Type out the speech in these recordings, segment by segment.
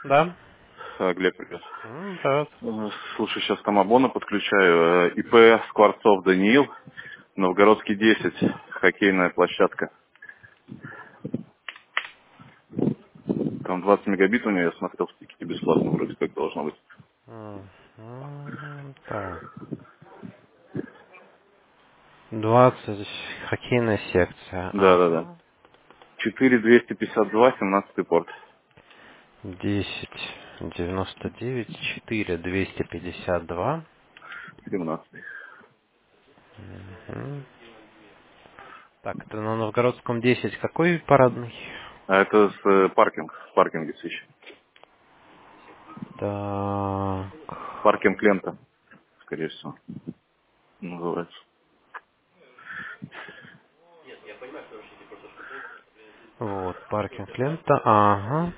Да. Глеб, привет. Да. Слушай, сейчас там Абона подключаю. ИП Скворцов Даниил, Новгородский 10, хоккейная площадка. Там 20 мегабит у нее, я смотрел в тикете бесплатно, вроде как должно быть. Так. 20 хоккейная секция. Да, да, да. Ага. 4252, 17 порт. 10 99 4 252. 17. Мгм. Так, это на Новгородском 10. Какой парадный? А это с паркинг, в паркинге свищ. Так. Паркинг лента, скорее всего, называется. Вот, паркинг лента. Ага.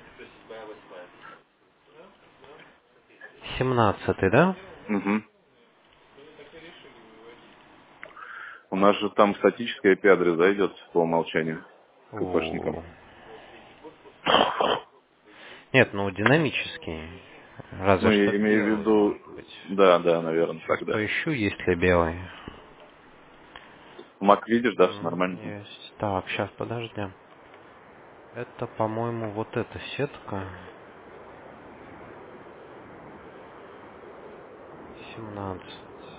17, да? Угу. У нас же там статический IP-адрес, да, идет по умолчанию КПшникам. О. Нет, ну динамический. Ну, Разве что я имею в белый виду, может быть. да, да, наверное, Сейчас так, да. поищу, есть ли белый. Мак видишь, да, все нормально? Есть. Так, сейчас, подожди. Это, по-моему, вот эта сетка. 17.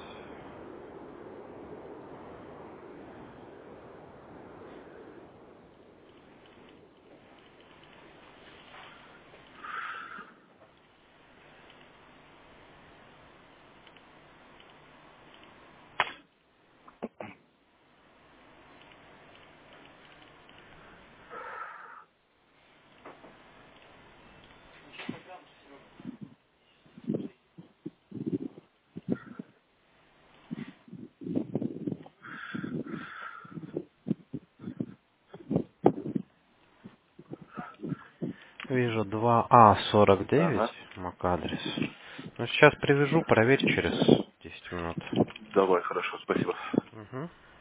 Вижу 2А49 Ага. MAC-адрес. Ну, сейчас привяжу, проверь через 10 минут. Давай, хорошо, спасибо. Мгм.